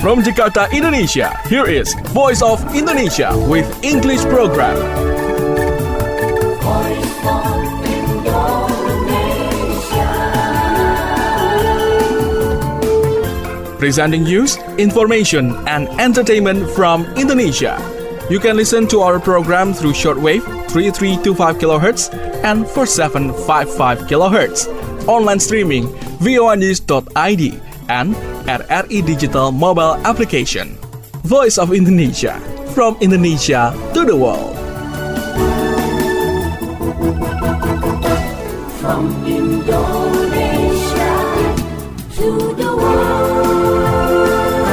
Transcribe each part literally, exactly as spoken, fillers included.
From Jakarta, Indonesia, here is Voice of Indonesia with English program. Voice of Indonesia. Presenting news, information, and entertainment from Indonesia. You can listen to our program through shortwave three three two five kilohertz and four seven five five kilohertz. Online streaming voa news dot I D and R R I Digital mobile application. Voice of Indonesia, from Indonesia to the world. From Indonesia to the world.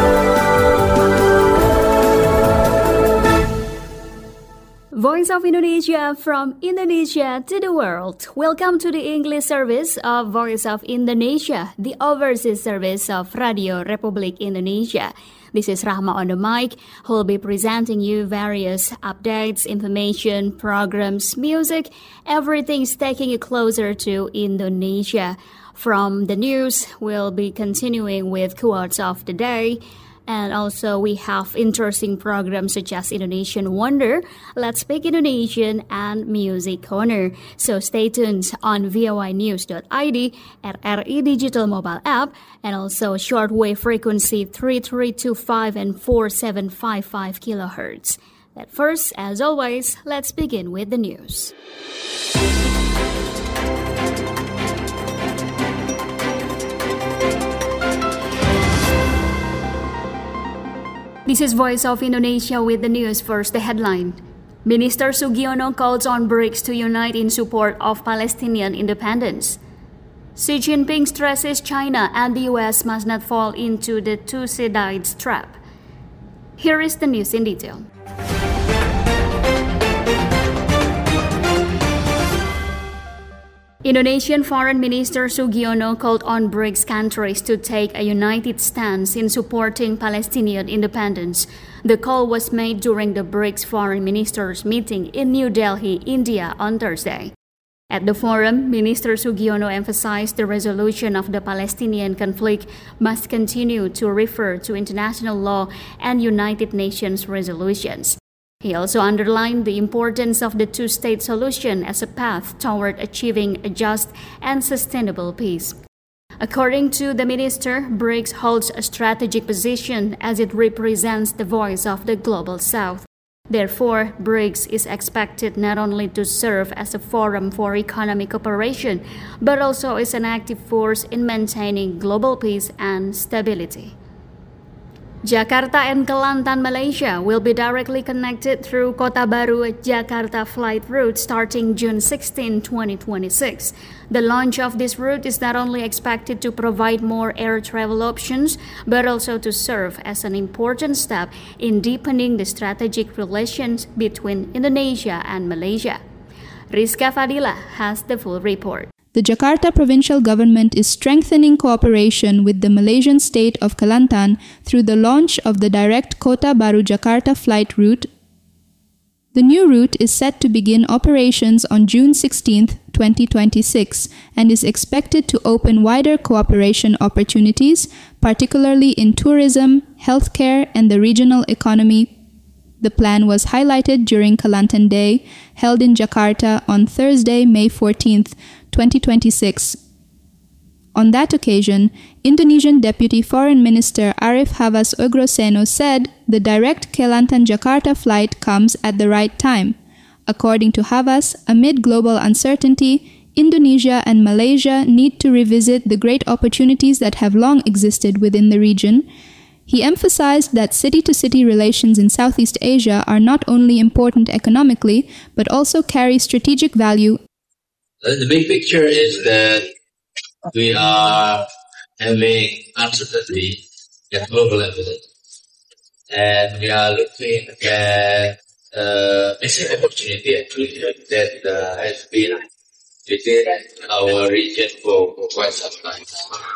Voice of Indonesia, from Indonesia to the world. Welcome to the English service of Voice of Indonesia, the overseas service of Radio Republik Indonesia. This is Rahma on the mic, who will be presenting you various updates, information, programs, music, everything's taking you closer to Indonesia. From the news, we'll be continuing with quotes of the day. And also we have interesting programs such as Indonesian Wonder, Let's Speak Indonesian, and Music Corner. So stay tuned on voa news dot I D, R R I Digital mobile app, and also shortwave frequency three three two five and four seven five five kilohertz. But first, as always, let's begin with the news. This is Voice of Indonesia with the news. First, the headline. Minister Sugiono calls on BRICS to unite in support of Palestinian independence. Xi Jinping stresses China and the U S must not fall into the Thucydides trap. Here is the news in detail. Indonesian Foreign Minister Sugiono called on BRICS countries to take a united stance in supporting Palestinian independence. The call was made during the BRICS Foreign Ministers meeting in New Delhi, India on Thursday. At the forum, Minister Sugiono emphasized the resolution of the Palestinian conflict must continue to refer to international law and United Nations resolutions. He also underlined the importance of the two-state solution as a path toward achieving a just and sustainable peace. According to the minister, BRICS holds a strategic position as it represents the voice of the Global South. Therefore, BRICS is expected not only to serve as a forum for economic cooperation, but also as an active force in maintaining global peace and stability. Jakarta and Kelantan, Malaysia will be directly connected through Kota Baru Jakarta flight route starting June sixteenth, twenty twenty-six. The launch of this route is not only expected to provide more air travel options, but also to serve as an important step in deepening the strategic relations between Indonesia and Malaysia. Rizka Fadila has the full report. The Jakarta provincial government is strengthening cooperation with the Malaysian state of Kelantan through the launch of the direct Kota Baru Jakarta flight route. The new route is set to begin operations on June sixteenth, twenty twenty-six, and is expected to open wider cooperation opportunities, particularly in tourism, healthcare, and the regional economy. The plan was highlighted during Kelantan Day, held in Jakarta on Thursday, May fourteenth, twenty twenty-six. On that occasion, Indonesian Deputy Foreign Minister Arif Hawas Ugroseno said the direct Kelantan-Jakarta flight comes at the right time. According to Hawas, amid global uncertainty, Indonesia and Malaysia need to revisit the great opportunities that have long existed within the region. He emphasized that city-to-city relations in Southeast Asia are not only important economically, but also carry strategic value. The big picture is that we are having uncertainty at global level, and we are looking at uh, a opportunity actually that uh, has been within our region for, for quite some time.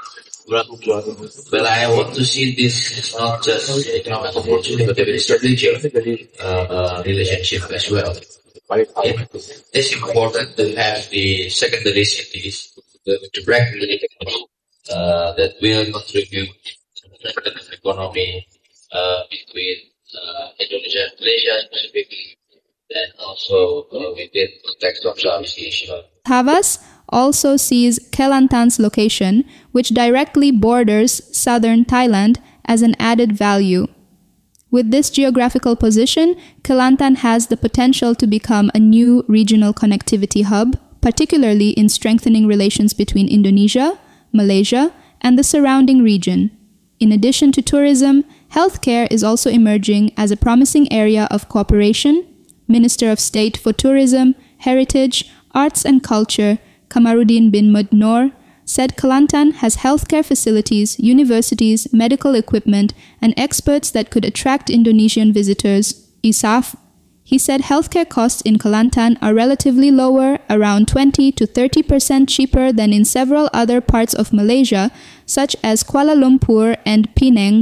But I want to see this as not just economic opportunity, but a strategic uh, uh, relationship as well. It's important to have the secondary cities to regulate uh, that will contribute to the economy uh, between uh, Indonesia and Malaysia specifically, and also uh, within the context of Southeast Asia. Havas also sees Kelantan's location, which directly borders southern Thailand, as an added value. With this geographical position, Kelantan has the potential to become a new regional connectivity hub, particularly in strengthening relations between Indonesia, Malaysia, and the surrounding region. In addition to tourism, healthcare is also emerging as a promising area of cooperation. Minister of State for Tourism, Heritage, Arts and Culture, Kamaruddin bin Mudnor, said Kelantan has healthcare facilities, universities, medical equipment, and experts that could attract Indonesian visitors. I S A F. He said healthcare costs in Kelantan are relatively lower, around twenty to thirty percent cheaper than in several other parts of Malaysia, such as Kuala Lumpur and Penang.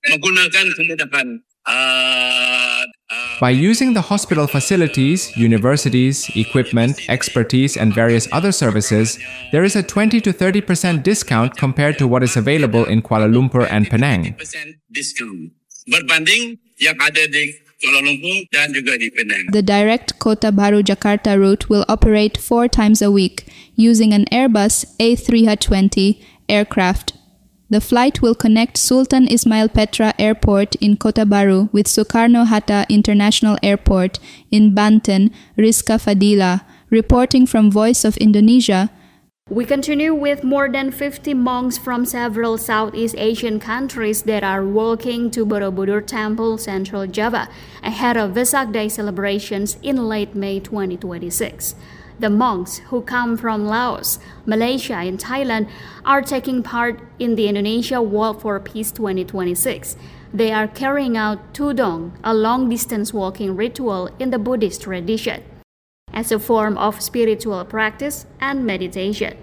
By using the hospital facilities, universities, equipment, expertise, and various other services, there is a twenty to thirty percent discount compared to what is available in Kuala Lumpur and Penang. The direct Kota Baru Jakarta route will operate four times a week using an Airbus A three twenty aircraft. The flight will connect Sultan Ismail Petra Airport in Kota Baru with Soekarno-Hatta International Airport in Banten, Rizka Fadila, reporting from Voice of Indonesia. We continue with more than fifty monks from several Southeast Asian countries that are walking to Borobudur Temple, Central Java, ahead of Vesak Day celebrations in late May twenty twenty-six. The monks, who come from Laos, Malaysia, and Thailand, are taking part in the Indonesia Walk for Peace twenty twenty-six. They are carrying out Tudong, a long-distance walking ritual in the Buddhist tradition, as a form of spiritual practice and meditation.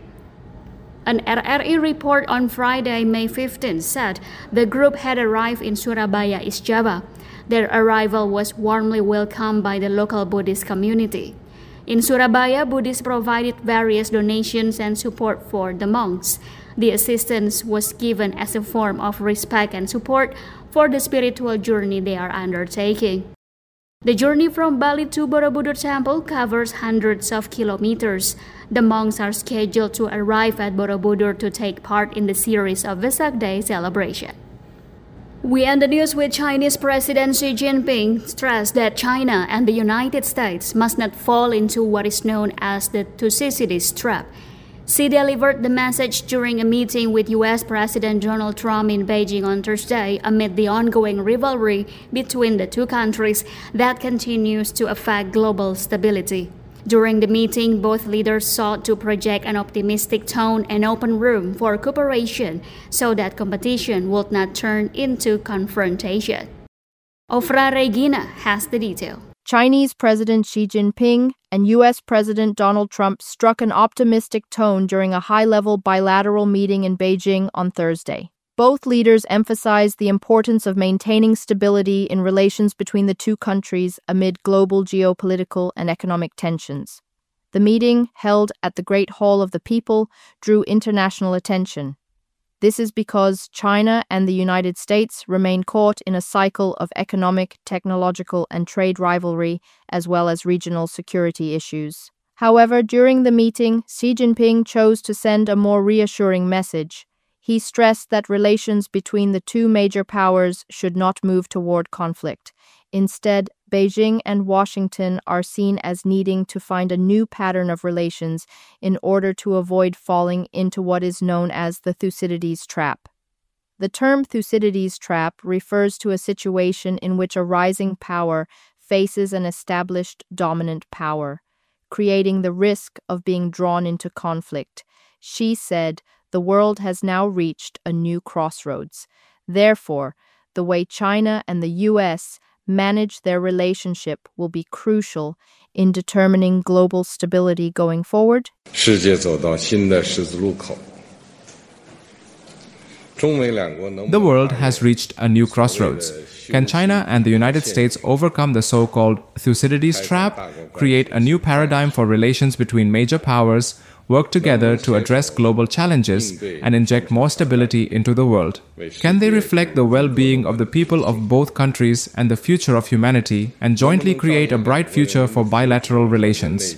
An R R I report on Friday, May fifteenth, said the group had arrived in Surabaya, East Java. Their arrival was warmly welcomed by the local Buddhist community. In Surabaya, Buddhists provided various donations and support for the monks. The assistance was given as a form of respect and support for the spiritual journey they are undertaking. The journey from Bali to Borobudur Temple covers hundreds of kilometers. The monks are scheduled to arrive at Borobudur to take part in the series of Vesak Day celebration. We end the news with Chinese President Xi Jinping stressed that China and the United States must not fall into what is known as the Thucydides trap. Xi delivered the message during a meeting with U S President Donald Trump in Beijing on Thursday amid the ongoing rivalry between the two countries that continues to affect global stability. During the meeting, both leaders sought to project an optimistic tone and open room for cooperation so that competition would not turn into confrontation. Ofra Regina has the detail. Chinese President Xi Jinping and U S President Donald Trump struck an optimistic tone during a high-level bilateral meeting in Beijing on Thursday. Both leaders emphasized the importance of maintaining stability in relations between the two countries amid global geopolitical and economic tensions. The meeting, held at the Great Hall of the People, drew international attention. This is because China and the United States remain caught in a cycle of economic, technological, and trade rivalry, as well as regional security issues. However, during the meeting, Xi Jinping chose to send a more reassuring message. He stressed that relations between the two major powers should not move toward conflict. Instead, Beijing and Washington are seen as needing to find a new pattern of relations in order to avoid falling into what is known as the Thucydides trap. The term Thucydides trap refers to a situation in which a rising power faces an established dominant power, creating the risk of being drawn into conflict. Xi said, "The world has now reached a new crossroads. Therefore, the way China and the U S manage their relationship will be crucial in determining global stability going forward." 世界走到新的十字路口， The world has reached a new crossroads. Can China and the United States overcome the so-called Thucydides trap, create a new paradigm for relations between major powers, work together to address global challenges, and inject more stability into the world? Can they reflect the well-being of the people of both countries and the future of humanity, and jointly create a bright future for bilateral relations?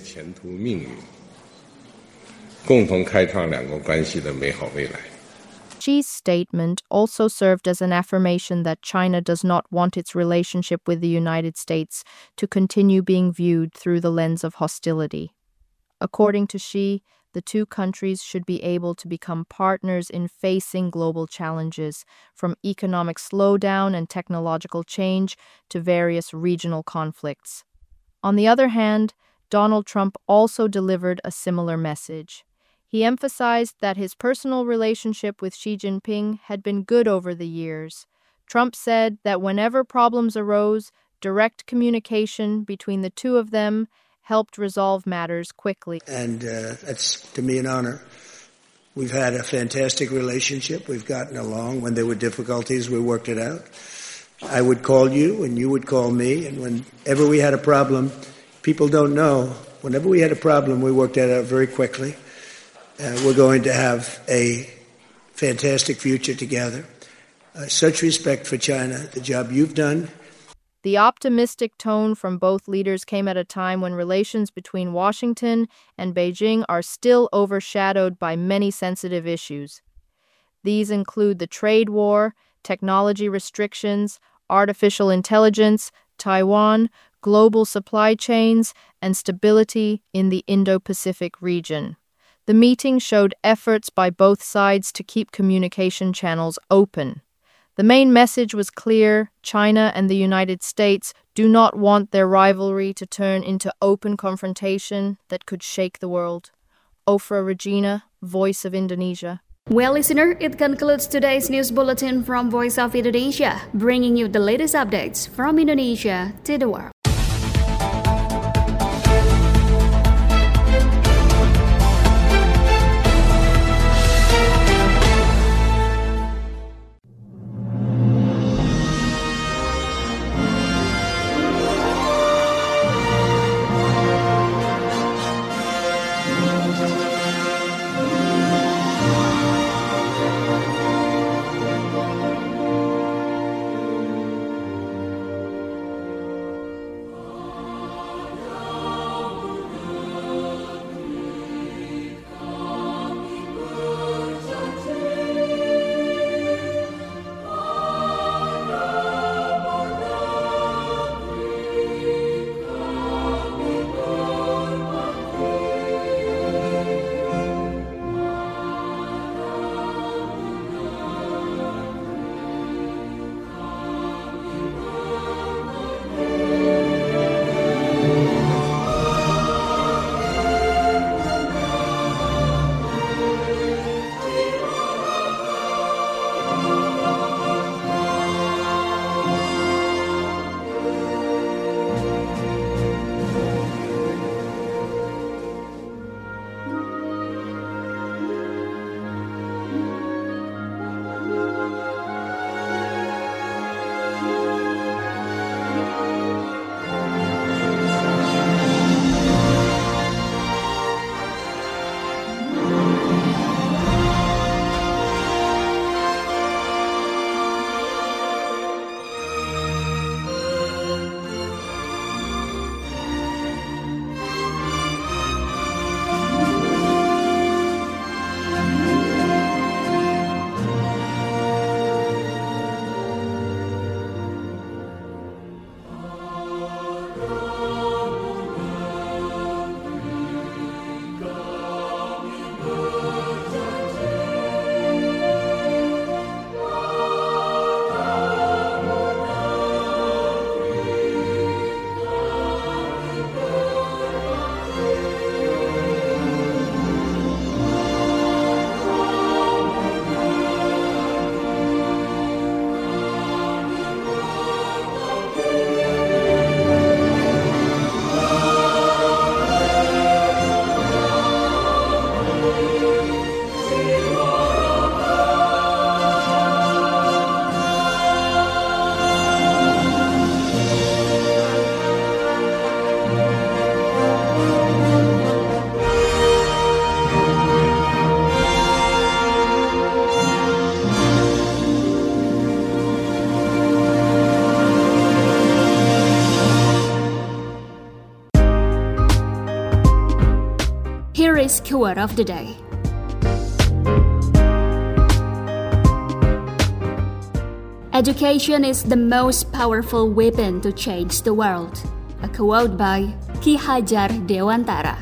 Xi's statement also served as an affirmation that China does not want its relationship with the United States to continue being viewed through the lens of hostility. According to Xi, the two countries should be able to become partners in facing global challenges, from economic slowdown and technological change to various regional conflicts. On the other hand, Donald Trump also delivered a similar message. He emphasized that his personal relationship with Xi Jinping had been good over the years. Trump said that whenever problems arose, direct communication between the two of them helped resolve matters quickly. And uh, that's, to me, an honor. We've had a fantastic relationship. We've gotten along. When there were difficulties, we worked it out. I would call you, and you would call me, and whenever we had a problem, people don't know, whenever we had a problem, we worked that out very quickly. Uh, we're going to have a fantastic future together. Uh, such respect for China, the job you've done. The optimistic tone from both leaders came at a time when relations between Washington and Beijing are still overshadowed by many sensitive issues. These include the trade war, technology restrictions, artificial intelligence, Taiwan, global supply chains, and stability in the Indo-Pacific region. The meeting showed efforts by both sides to keep communication channels open. The main message was clear: China and the United States do not want their rivalry to turn into open confrontation that could shake the world. Ofra Regina, Voice of Indonesia. Well, listener, it concludes today's news bulletin from Voice of Indonesia, bringing you the latest updates from Indonesia to the world. is Keyword of the Day. Education is the most powerful weapon to change the world. A quote by Ki Hajar Dewantara.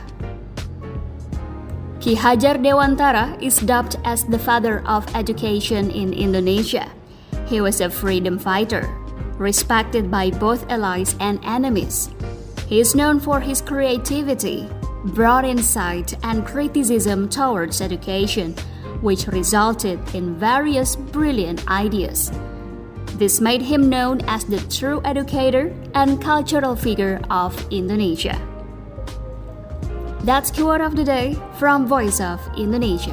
Ki Hajar Dewantara is dubbed as the father of education in Indonesia. He was a freedom fighter, respected by both allies and enemies. He is known for his creativity, broad insight, and criticism towards education, which resulted in various brilliant ideas. This made him known as the true educator and cultural figure of Indonesia. That's Keyword of the Day from Voice of Indonesia.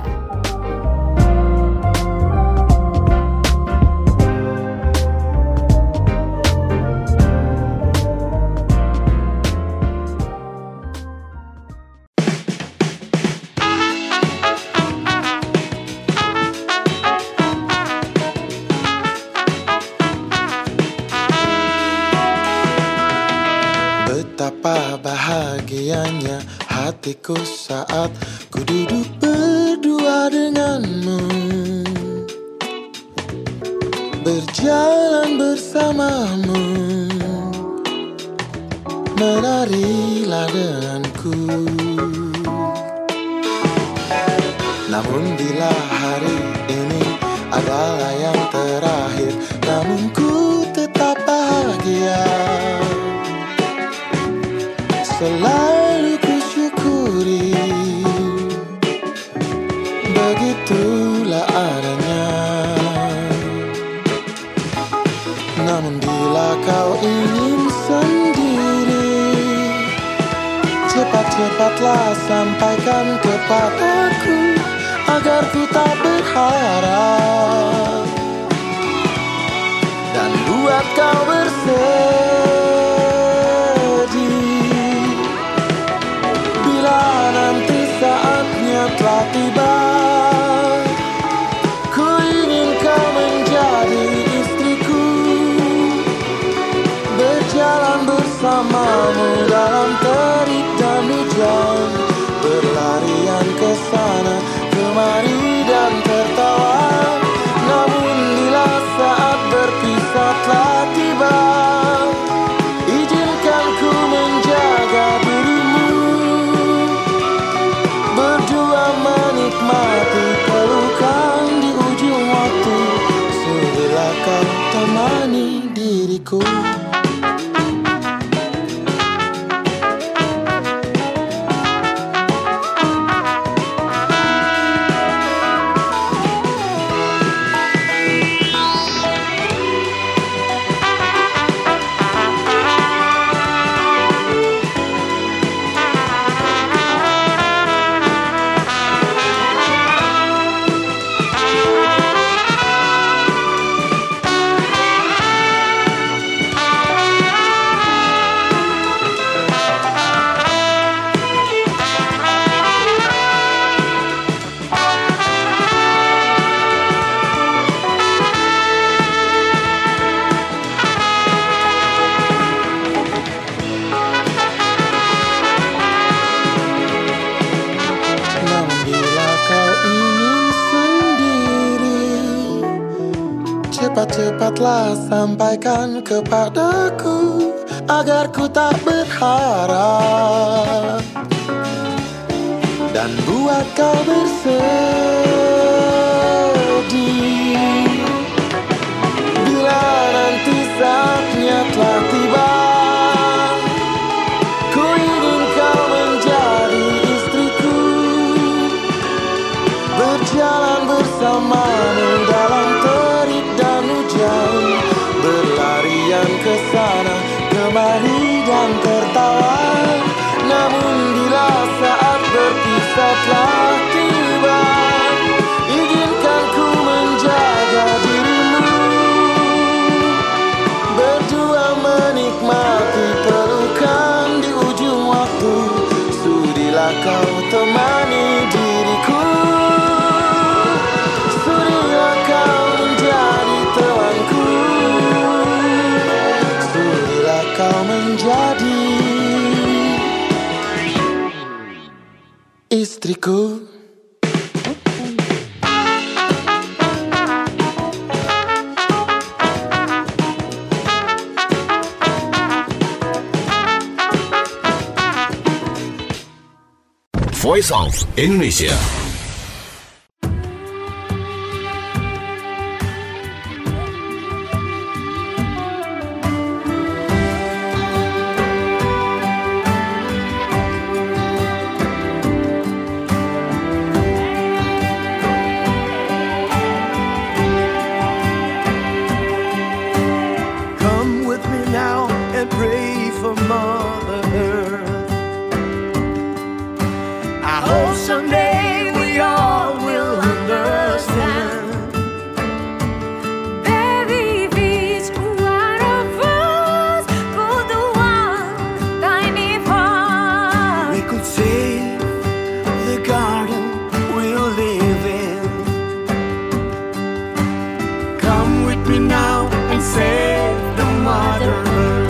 Betapa bahagianya hatiku saat ku duduk berdua denganmu, berjalan bersamamu, menarilah denganku. Namun bila hari ini adalah yang terakhir, namun ku tetap bahagia. Selalu ku syukuri, begitulah adanya. Namun bila kau ingin sendiri, cepat-cepatlah sampaikan kepadaku, agar ku tak berharap dan buat kau bersedih. Nanti saatnya telah tiba, ku ingin kau menjadi istriku, berjalan bersamamu dalam terik dan hujan, berlarian ke sana kemari dan tertawa. Namun bila saat berpisah telah tiba, izinkan ku menjaga dirimu, berdua menikmati pelukan di ujung waktu. Sudilah kau temani diriku. Cepat-cepatlah sampaikan kepadaku, agar ku tak berharap dan buat kau bersedih. Bila nanti saatnya telah tiba, ku ingin kau menjadi istriku, berjalan bersamamu dalam terik dan hujan, berlarian ke sana kemari dan tertawa. Namun bila saat berpisah telah tiba, izinkan ku menjaga dirimu, berdua menikmati pelukan di ujung waktu. Sudilah kau temani diriku, sudilah kau menjadi temanku, sudilah kau menjadi istriku. Voice of Indonesia. Come with me now and pray for Mother Earth. I hope someday we all will understand. Baby, each one of us for the one tiny part. We could save the garden we'll live in. Come with me now and save the Mother Earth.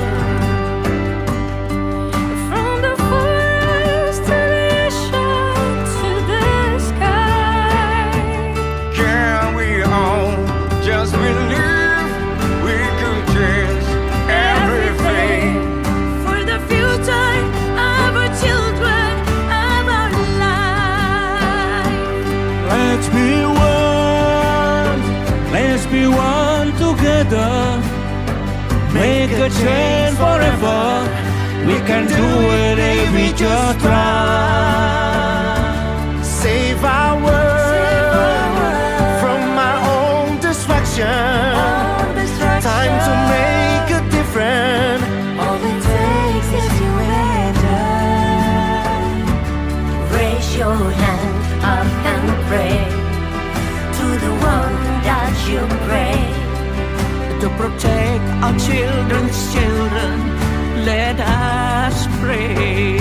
From the forest to the ocean to the sky. Can we all just believe we could change everything? For the future of our children, of our life. Let's be one, let's be one together. Make a change forever. We can do it if we just try. Save our world from our own destruction. Time to make a difference. All it takes is you and I. Raise your hand up and pray to the one that you pray. To protect our children's children, let us pray.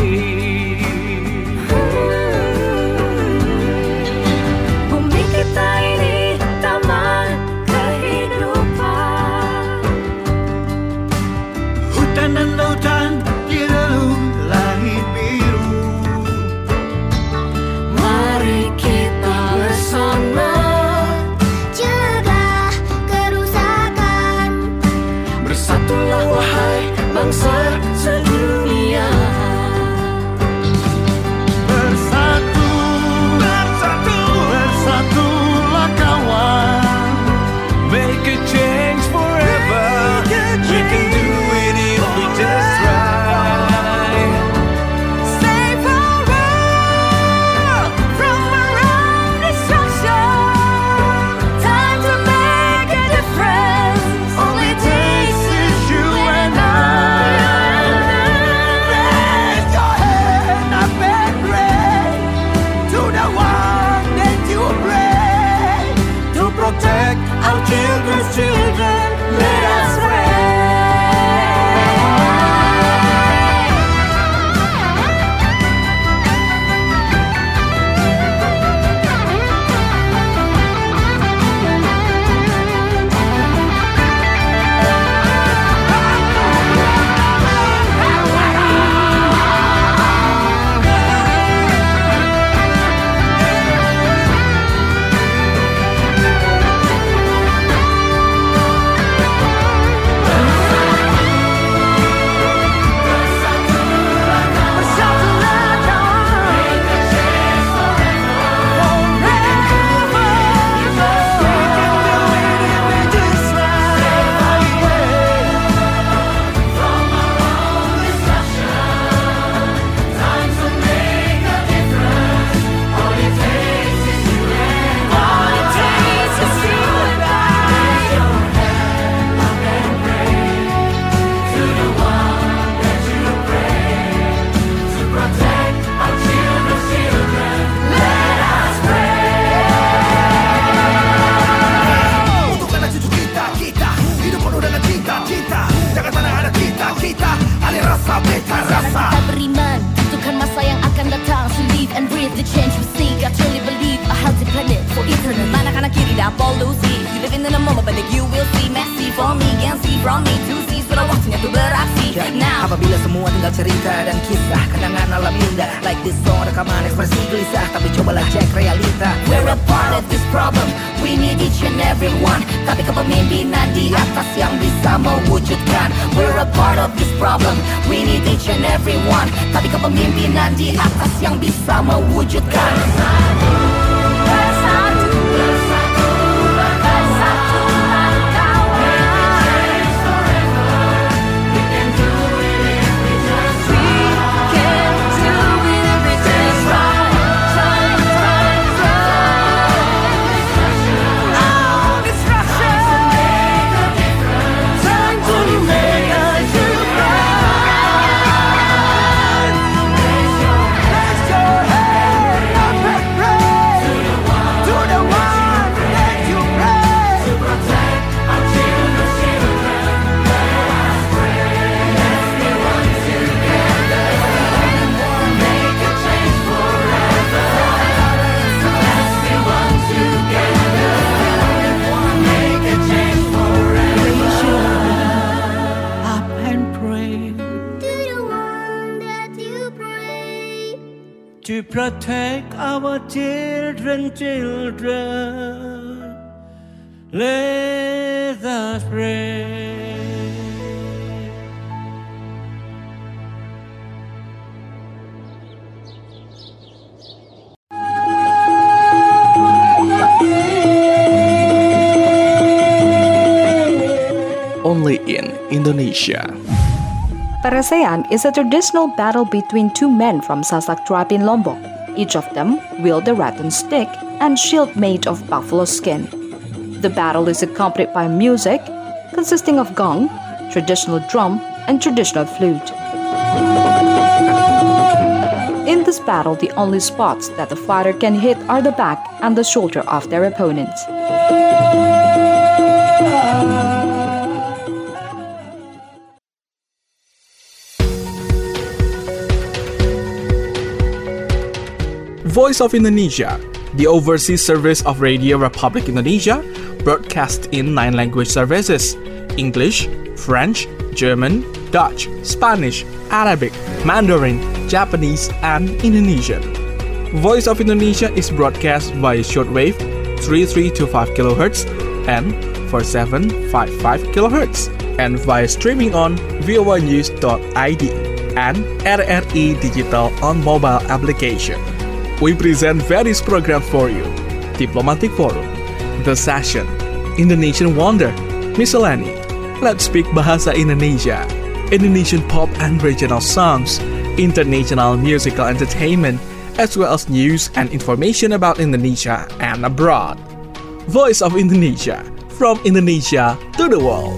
Bumi kita ini taman kehidupan. Hutan dan lautan direlung langit biru. Mari kita bersama cegah kerusakan. Bersatulah wahai bangsa sedunia. Bersatu, bersatu, bersatulah kawan. Make a change forever. We can do it if we just try. Save our world from our own destruction. Time to make a difference. All it takes is you and I. Raise your hand up and pray to the one that you pray. To protect our children's children, let us pray. Apabila semua tinggal cerita dan kisah kenangan alam indah, like this song rekaman ekspresi gelisah gelisah, tapi cobalah cek realita. We're a part of this problem, we need each and every one. Tapi kepemimpinan di atas yang bisa mewujudkan. We're a part of this problem, we need each and every one. Tapi kepemimpinan di atas yang bisa mewujudkan. To protect our children, children, let us pray. Only in Indonesia. Peresean is a traditional battle between two men from Sasak tribe in Lombok. Each of them wield a rattan stick and shield made of buffalo skin. The battle is accompanied by music consisting of gong, traditional drum, and traditional flute. In this battle, the only spots that the fighter can hit are the back and the shoulder of their opponents. Voice of Indonesia, the overseas service of Radio Republic Indonesia, broadcast in nine language services: English, French, German, Dutch, Spanish, Arabic, Mandarin, Japanese, and Indonesian. Voice of Indonesia is broadcast via shortwave three three two five kilohertz and four seven five five kilohertz, and via streaming on voa news dot I D and R R I Digital on mobile application. We present various programs for you: Diplomatic Forum, The Session, Indonesian Wonder, Miscellany, Let's Speak Bahasa Indonesia, Indonesian pop and regional songs, international musical entertainment, as well as news and information about Indonesia and abroad. Voice of Indonesia, from Indonesia to the world.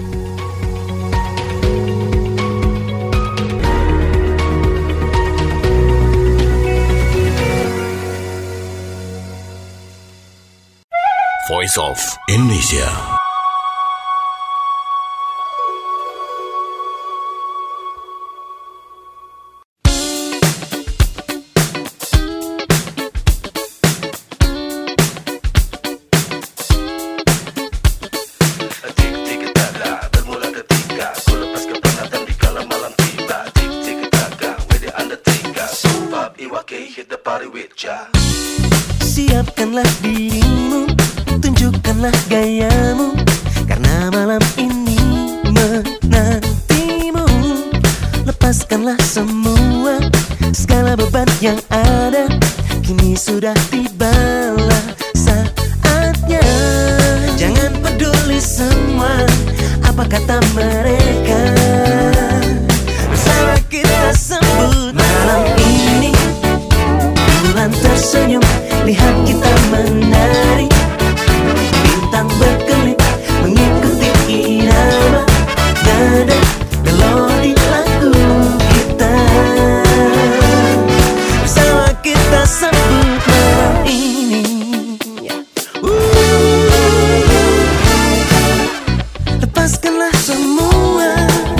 Voice of Indonesia. Siapkanlah dirimu, tunjukkanlah gayamu, karena malam ini menantimu. Lepaskanlah semua, segala beban yang ada, kini sudah tibalah saatnya. Jangan peduli semua, apa kata mereka. Bersama kita sambut malam ini, bulan tersenyum, lihat kita menari. Bintang berkelip mengikuti irama nada melodi lagu kita. Bersama kita sambut malam ini. uh. Lepaskanlah semua,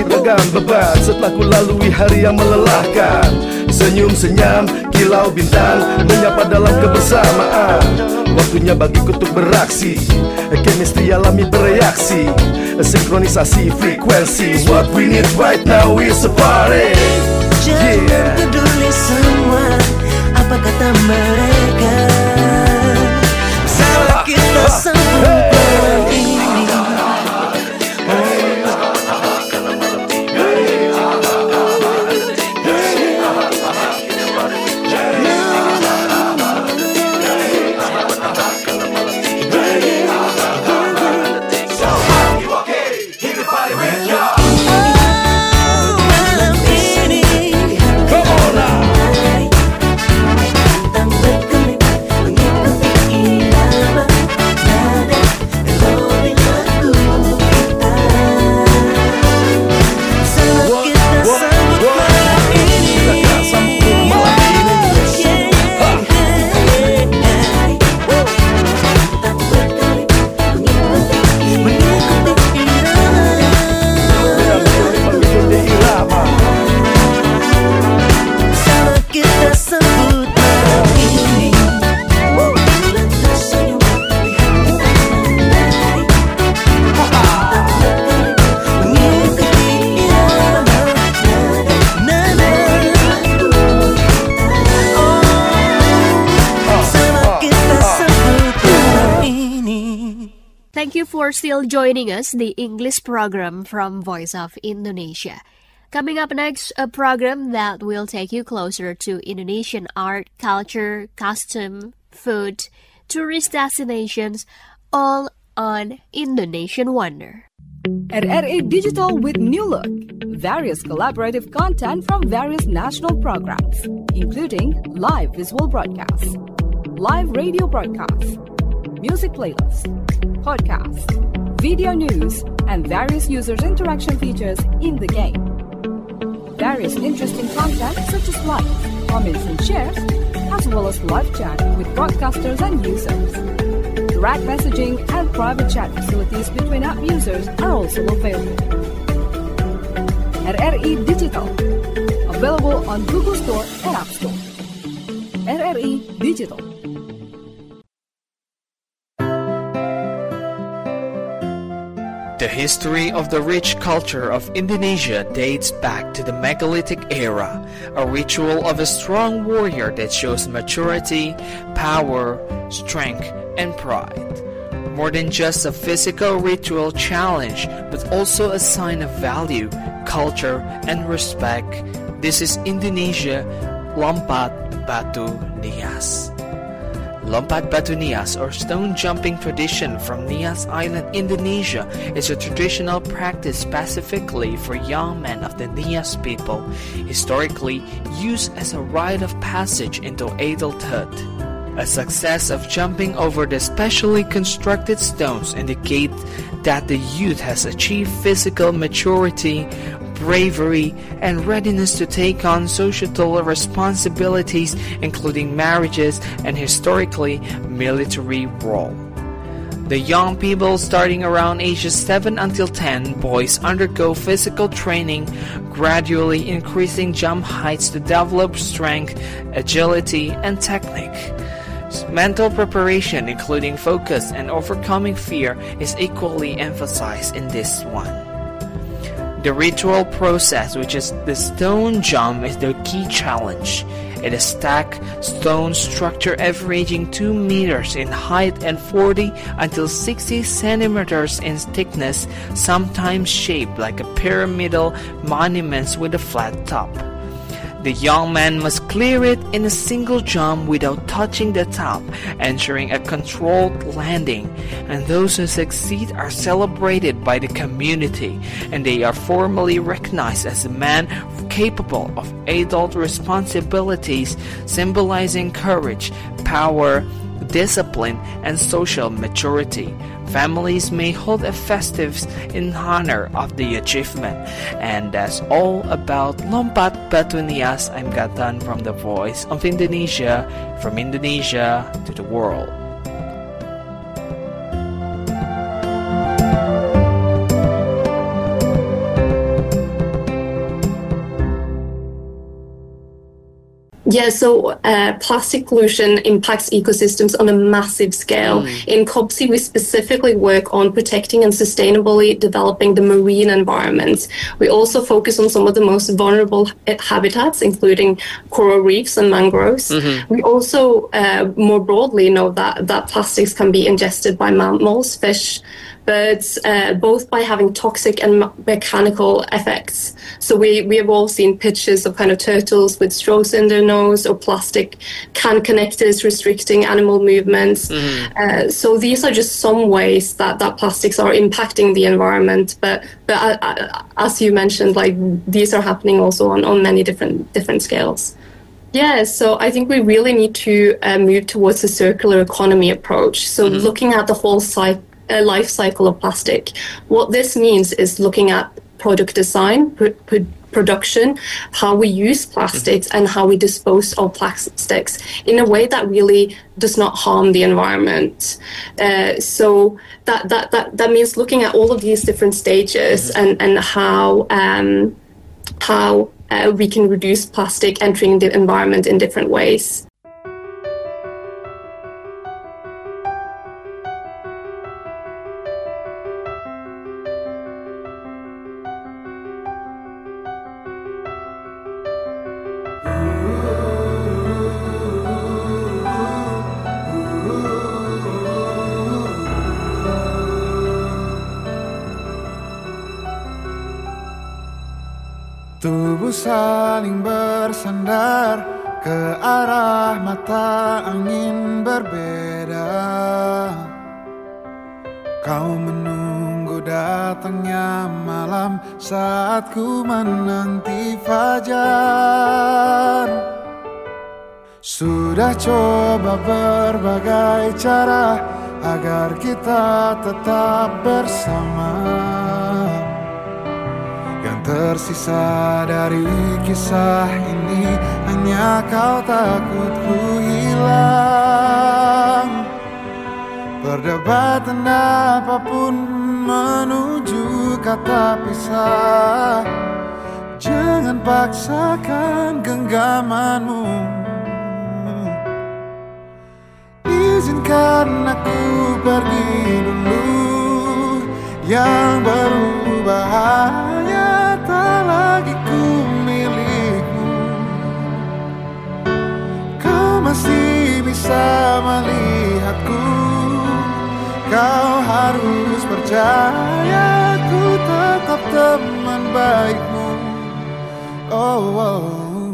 beragam beban setelah ku lalui hari yang melelahkan. Senyum senyam kilau bintang menyapa dalam kebersamaan. Waktunya bagiku untuk beraksi, chemistry alami bereaksi, sinkronisasi frekuensi. What we need right now is a party. Jangan peduli semua apa kata mereka, salah kita sambut malam ini. Thank you for still joining us, the English program from Voice of Indonesia. Coming up next, a program that will take you closer to Indonesian art, culture, custom, food, tourist destinations, all on Indonesian Wonder. R R A Digital with New Look. Various collaborative content from various national programs, including live visual broadcasts, live radio broadcasts, music playlists, podcasts, video news, and various users' interaction features in the game. Various interesting content such as likes, comments, and shares, as well as live chat with broadcasters and users. Direct messaging and private chat facilities between app users are also available. R R E Digital, available on Google Store and App Store. R R E Digital. The history of the rich culture of Indonesia dates back to the megalithic era, a ritual of a strong warrior that shows maturity, power, strength, and pride. More than just a physical ritual challenge, but also a sign of value, culture, and respect, this is Indonesia Lompat Batu Nias. Lompat Batu Nias, or stone jumping tradition from Nias Island, Indonesia, is a traditional practice specifically for young men of the Nias people, historically used as a rite of passage into adulthood. A success of jumping over the specially constructed stones indicate that the youth has achieved physical maturity, bravery, and readiness to take on societal responsibilities, including marriages and historically military role. The young people starting around ages seven until ten, boys undergo physical training, gradually increasing jump heights to develop strength, agility, and technique. Mental preparation, including focus and overcoming fear, is equally emphasized in this one. The ritual process, which is the stone jump, is the key challenge. It is stacked stone structure averaging two meters in height and forty until sixty centimeters in thickness, sometimes shaped like a pyramidal monuments with a flat top. The young man must clear it in a single jump without touching the top, ensuring a controlled landing, and those who succeed are celebrated by the community, and they are formally recognized as a man capable of adult responsibilities, symbolizing courage, power, discipline, and social maturity. Families may hold a festivities in honor of the achievement. And that's all about Lompat Batu Nias. I'm Gatan from the Voice of Indonesia, from Indonesia to the world. Yeah, so uh, plastic pollution impacts ecosystems on a massive scale. Mm. In COPSI, we specifically work on protecting and sustainably developing the marine environment. We also focus on some of the most vulnerable habitats, including coral reefs and mangroves. Mm-hmm. We also uh, more broadly know that, that plastics can be ingested by mammals, fish, birds, uh, both by having toxic and me- mechanical effects. So we, we have all seen pictures of kind of turtles with straws in their nose or plastic can connectors restricting animal movements. Mm-hmm. Uh, so these are just some ways that, that plastics are impacting the environment. But but uh, uh, as you mentioned, like these are happening also on, on many different different scales. Yeah, so I think we really need to uh, move towards a circular economy approach. So mm-hmm. looking at the whole cycle. A life cycle of plastic. What this means is looking at product design, pr- pr- production, how we use plastics, mm-hmm. and how we dispose of plastics in a way that really does not harm the environment. Uh, so that, that that that means looking at all of these different stages mm-hmm. and and how um, how uh, we can reduce plastic entering the environment in different ways. Tubuh saling bersandar ke arah mata angin berbeda. Kau menunggu datangnya malam saat ku menanti fajar. Sudah coba berbagai cara agar kita tetap bersama. Tersisa dari kisah ini hanya kau takut ku hilang. Perdebatan apapun menuju kata pisah. Jangan paksakan genggamanmu. Izinkan aku pergi dulu. Yang berubah hanya tak lagi ku milikmu. Kau masih bisa melihatku. Kau harus percaya ku tetap teman baikmu. Oh, oh.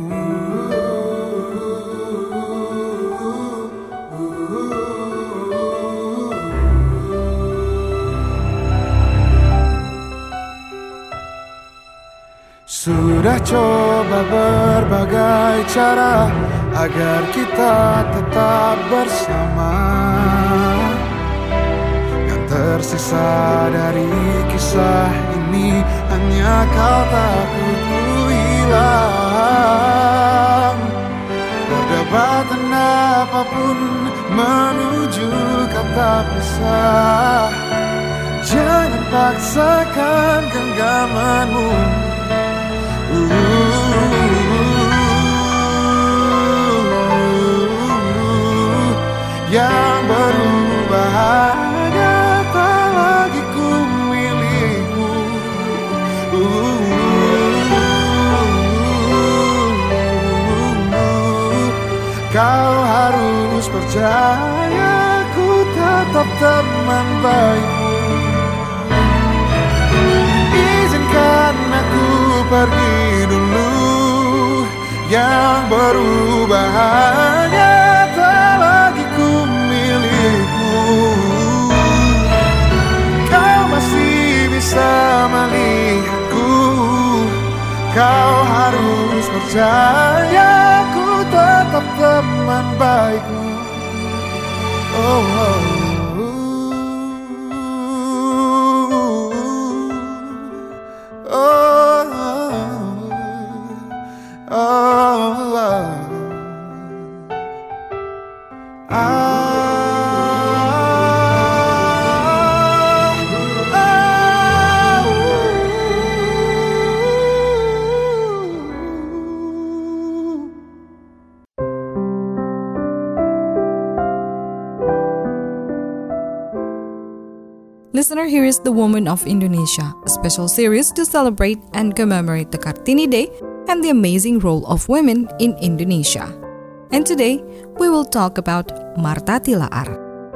Sudah coba berbagai cara agar kita tetap bersama. Yang tersisa dari kisah ini hanya kau takut ku hilang. Perdebatan apapun menuju kata pisah. Jangan paksakan genggamanmu. Yang berubah hanya tak lagi ku milikmu. Kau harus percaya ku tetap teman baikmu. Izinkan aku pergi dulu. Yang berubah hanya tak lagi ku milikmu. Kau masih bisa melihatku. Kau harus percaya ku tetap teman baikmu. Oh, oh. Listener, here is The Woman of Indonesia, a special series to celebrate and commemorate the Kartini Day and the amazing role of women in Indonesia. And today, we will talk about Martha Tilaar.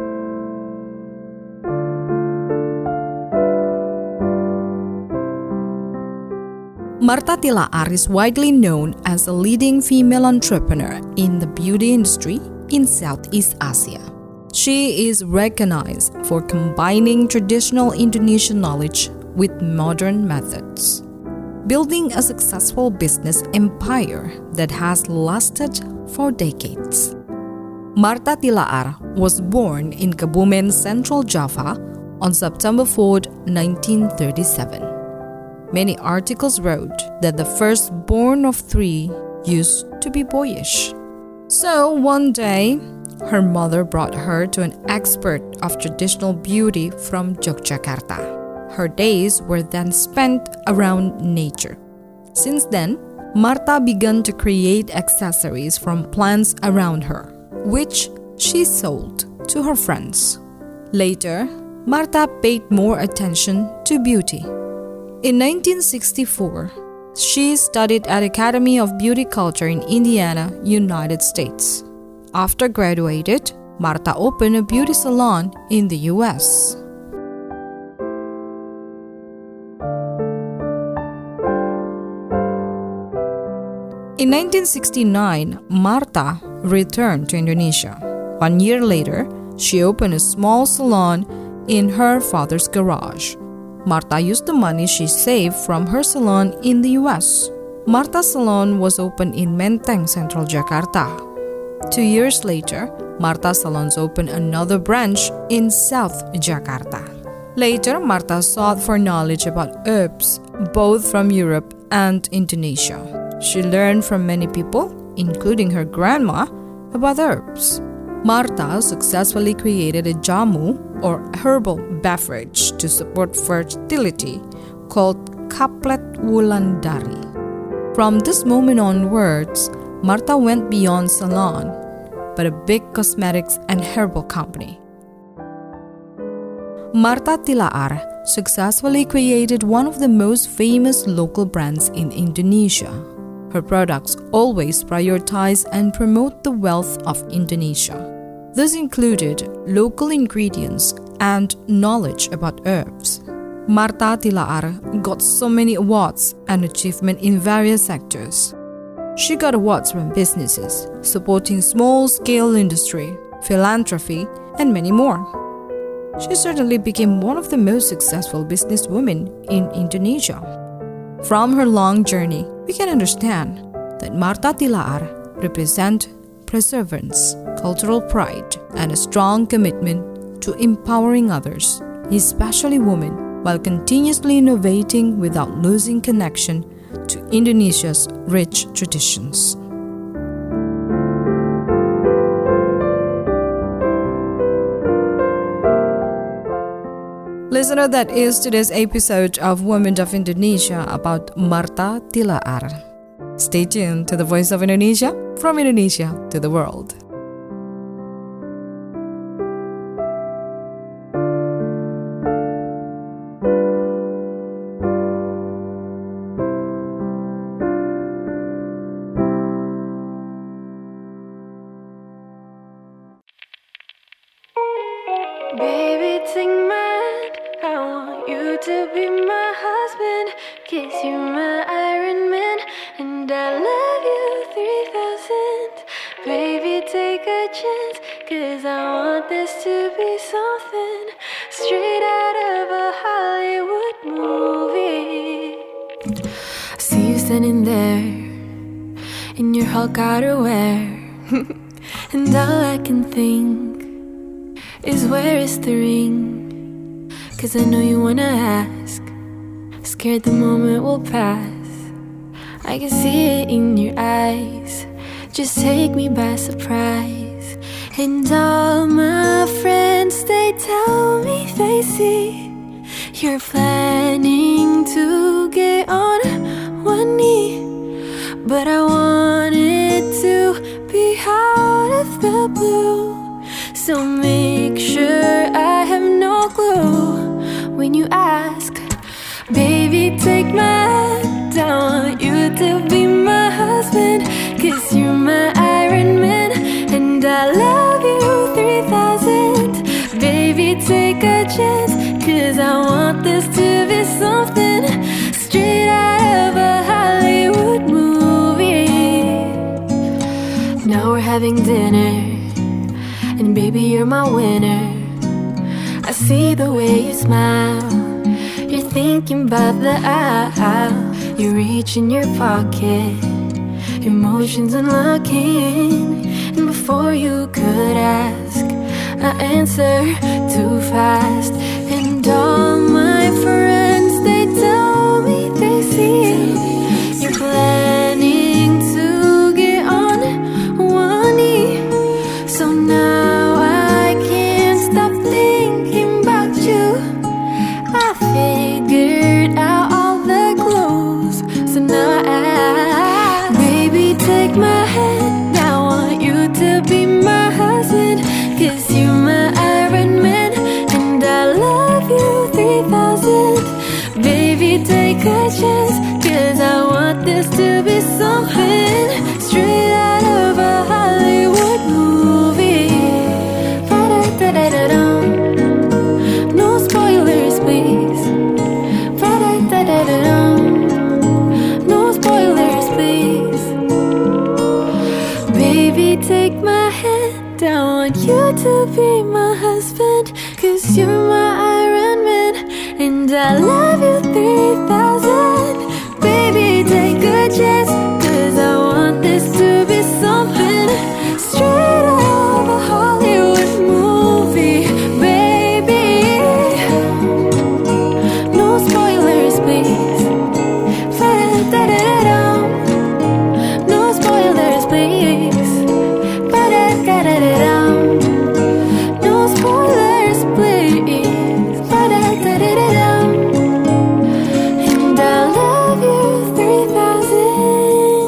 Martha Tilaar is widely known as a leading female entrepreneur in the beauty industry in Southeast Asia. She is recognized for combining traditional Indonesian knowledge with modern methods, building a successful business empire that has lasted for decades. Martha Tilaar was born in Kebumen, Central Java on September fourth, nineteen thirty-seven. Many articles wrote that the firstborn of three used to be boyish. So one day, her mother brought her to an expert of traditional beauty from Yogyakarta. Her days were then spent around nature. Since then, Martha began to create accessories from plants around her, which she sold to her friends. Later, Martha paid more attention to beauty. In nineteen sixty-four, she studied at Academy of Beauty Culture in Indiana, United States. After graduated, Martha opened a beauty salon in the U S. In nineteen sixty-nine, Martha returned to Indonesia. One year later, she opened a small salon in her father's garage. Martha used the money she saved from her salon in the U S. Martha's salon was opened in Menteng, Central Jakarta. Two years later, Martha's salons opened another branch in South Jakarta. Later, Martha sought for knowledge about herbs, both from Europe and Indonesia. She learned from many people, including her grandma, about herbs. Martha successfully created a jamu, or herbal beverage to support fertility, called Kaplet Wulandari. From this moment onwards, Martha went beyond salon, but a big cosmetics and herbal company. Martha Tilaar successfully created one of the most famous local brands in Indonesia. Her products always prioritize and promote the wealth of Indonesia. This included local ingredients and knowledge about herbs. Martha Tilaar got so many awards and achievements in various sectors. She got awards from businesses, supporting small-scale industry, philanthropy, and many more. She certainly became one of the most successful businesswomen in Indonesia. From her long journey, we can understand that Martha Tilaar represents perseverance, cultural pride, and a strong commitment to empowering others, especially women, while continuously innovating without losing connection to Indonesia's rich traditions. Listener, that is today's episode of Women of Indonesia about Martha Tilaar. Stay tuned to the Voice of Indonesia, from Indonesia to the world. Baby, take my hand, I want you to be my husband. Kiss you, my Iron Man, and I love you three thousand. Baby, take a chance, cause I want this to be something straight out of a Hollywood movie. I see you standing there in your Hulk outerwear, and all I can think is where is the ring? Cause I know you wanna ask, scared the moment will pass. I can see it in your eyes, just take me by surprise. And all my friends, they tell me they see you're planning to get on one knee. But I want it to be out of the blue, so make sure I have no clue you to be my husband, 'cause you're my Iron Man, and I love you three thousand. Baby, take a chance, 'cause I want this to be something straight out of a Hollywood movie. Now we're having dinner, and baby, you're my winner. I see the way you smile, you're thinking about the aisle. You reach in your pocket, emotions unlocking, and before you could ask, I answer too fast. And all my friends, they tell me they see you're planning to get on one knee. So now I can't stop thinking about you. I figured out all the clues, so now I, baby, take my hand. I want you to be my husband, 'cause you're my Iron Man, and I love you three thousand. Baby, take a chance, 'cause I want this to be something straight out of a Hollywood movie. Ba-da-da-da-da-dum. No spoilers, please. Ba-da-da-da-da-dum. No spoilers, please. Baby, take my hand. I want you to be my husband, 'cause you're my Iron Man, and I love you three thousand. Baby, take a chance, 'cause I want this to be something straight out of a Hollywood movie. Baby, no spoilers, please. Ba-da-da-da-dum. No spoilers, please. Ba-da-da-da-dum. No spoilers, please. Ba-da-da-da-dum. And I love you three thousand.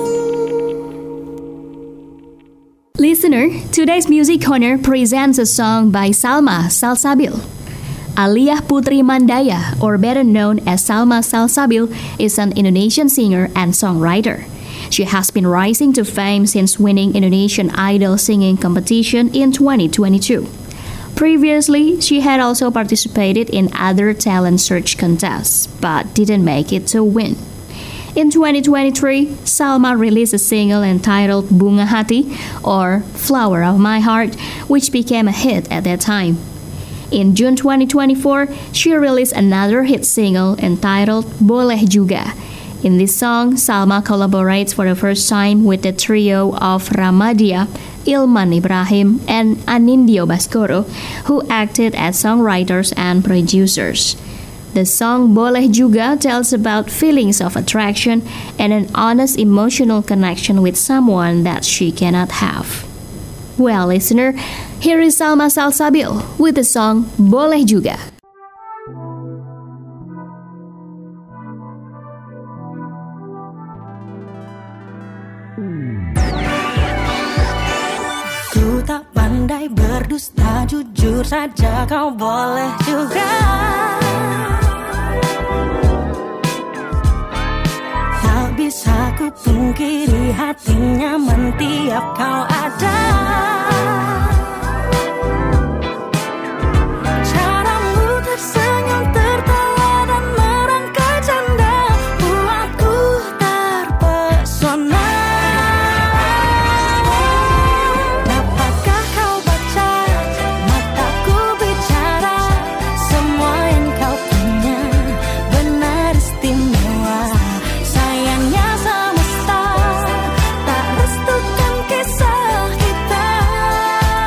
Listener, today's Music Corner presents a song by Salma Salsabil. Aliyah Putri Mandaya, or better known as Salma Salsabil, is an Indonesian singer and songwriter. She has been rising to fame since winning Indonesian Idol singing competition in twenty twenty-two. Previously, she had also participated in other talent search contests, but didn't make it to win. In twenty twenty-three, Salma released a single entitled Bunga Hati, or Flower of My Heart, which became a hit at that time. In June twenty twenty-four, she released another hit single entitled Boleh Juga. In this song, Salma collaborates for the first time with the trio of Ramadia, Ilman Ibrahim, and Anindyo Baskoro, who acted as songwriters and producers. The song Boleh Juga tells about feelings of attraction and an honest emotional connection with someone that she cannot have. Well, listener, here is Salma Salsabil with the song Boleh Juga. Ku tak pandai berdusta, jujur saja kau boleh juga. Tak bisa ku pungkiri hati nyaman tiap kau ada. Caramu tersenyum, tertawa dan merangkai canda buatku terpesona. Dapatkah kau baca mataku bicara, semua yang kau punya benar istimewa. Sayangnya semesta tak restukan kisah kita.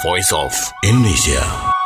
Voice of Indonesia.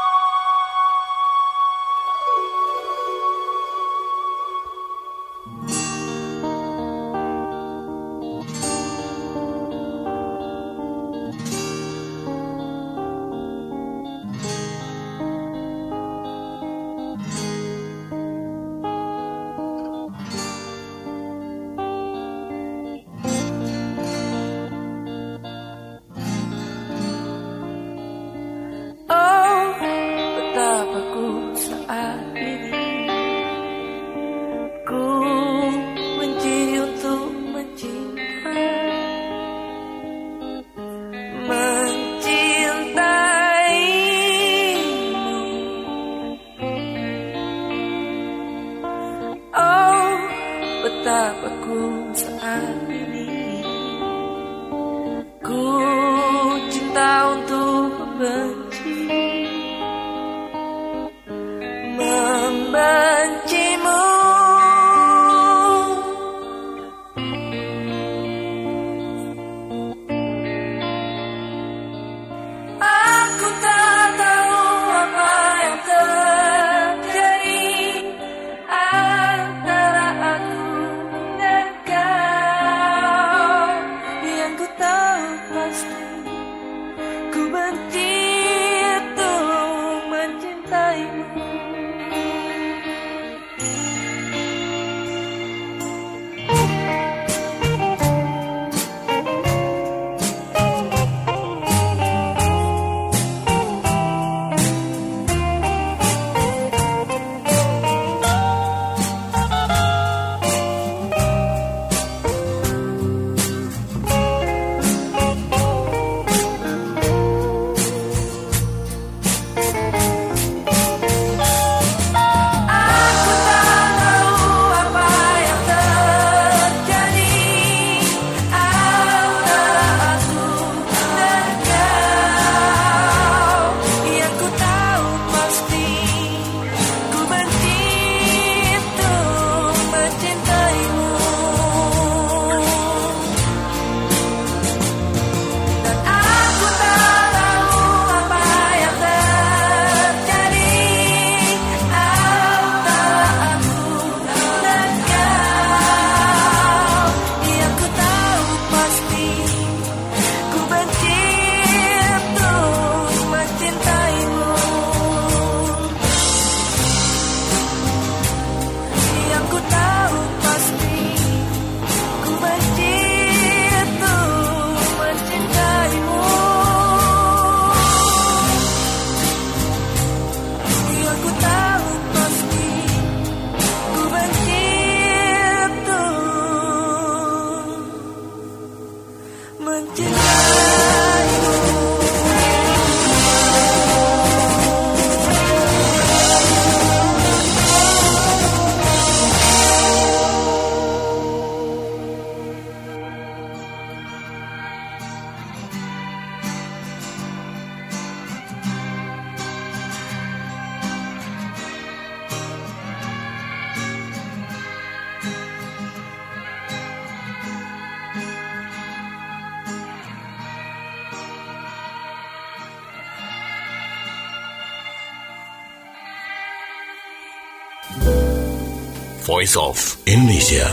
Voice of Indonesia.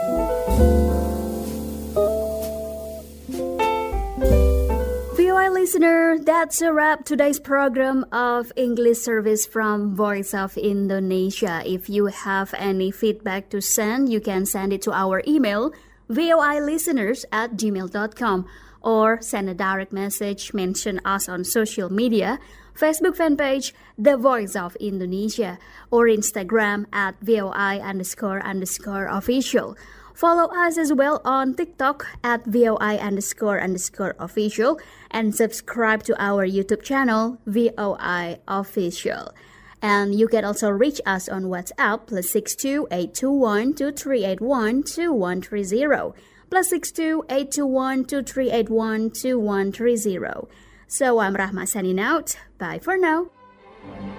V O I listener, that's a wrap today's program of English service from Voice of Indonesia. If you have any feedback to send, you can send it to our email voilisteners at gmail dot com or send a direct message, mention us on social media, Facebook fan page, The Voice of Indonesia, or Instagram at VOI underscore underscore official. Follow us as well on TikTok at VOI underscore underscore official and subscribe to our YouTube channel, V O I Official. And you can also reach us on WhatsApp, plus six two eight two one two three eight one two one three zero, plus six two eight two one two three eight one two one three zero. So I'm Rahma signing out. Bye for now.